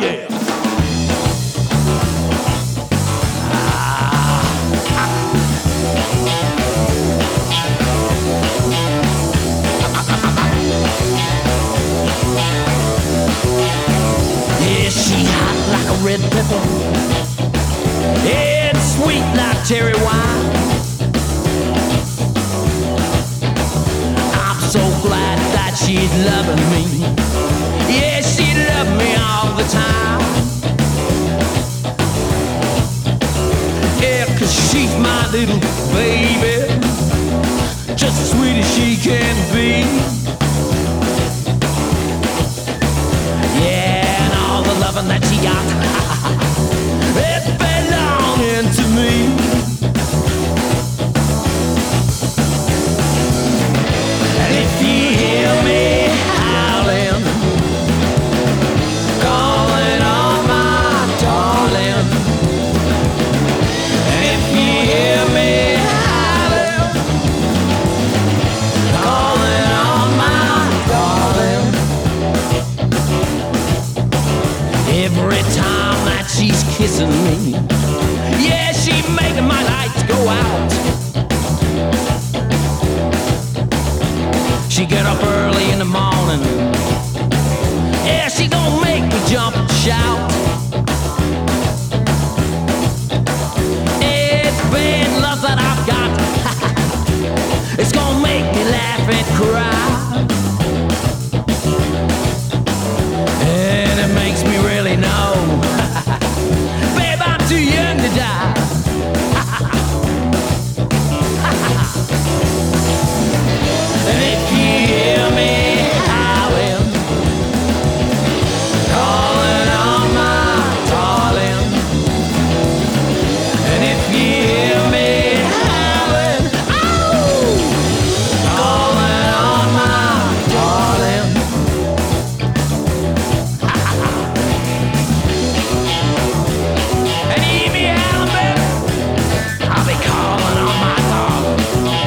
yeah. Yeah, she hot like a red pepper and sweet like cherry wine. I'm so glad that she's loving me. Yeah, she loved me all the time. Yeah, 'cause she's my little baby, just as sweet as she can be. Yeah, and all the loving that she got, it's belonging to me. And if you hear me howling, calling on my darling, and if you hear me howling, calling on my darling, every time that she's kissing me, yeah, she making my lights go out. She get up early in the morning, yeah, she gonna make me jump and shout. It's bad love that I've got, it's gonna make me laugh and cry. And it makes me really know, babe, I'm too young to die. And if you hear me howling, calling on my darling, and if you hear me howling, oh, calling on my darling, and hear me howling, baby, I'll be calling on my darling.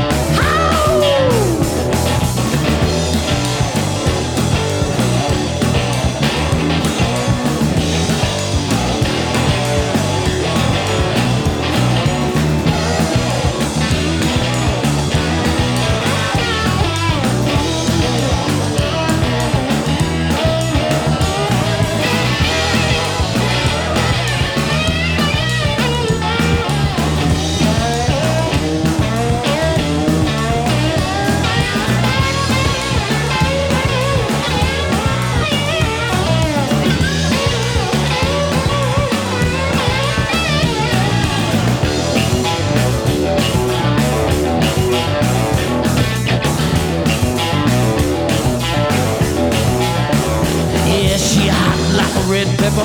Yeah, she hot like a red pepper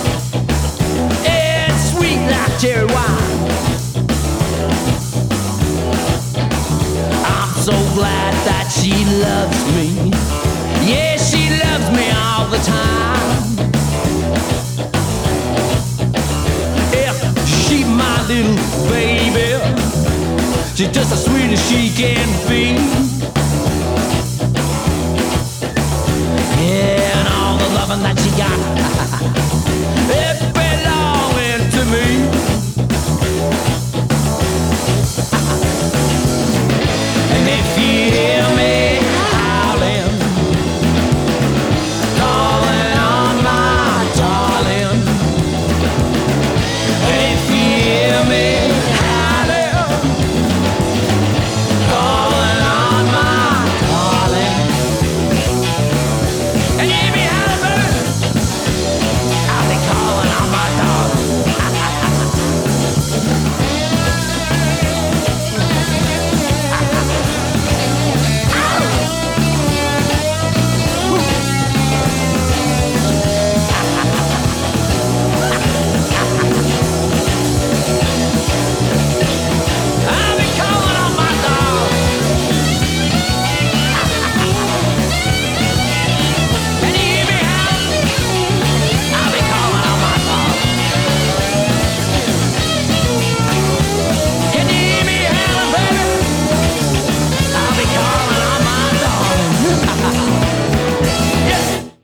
and sweet like cherry wine. I'm so glad that she loves me. Yeah, she loves me all the time. Yeah, she my little baby, she's just as sweet as she can be.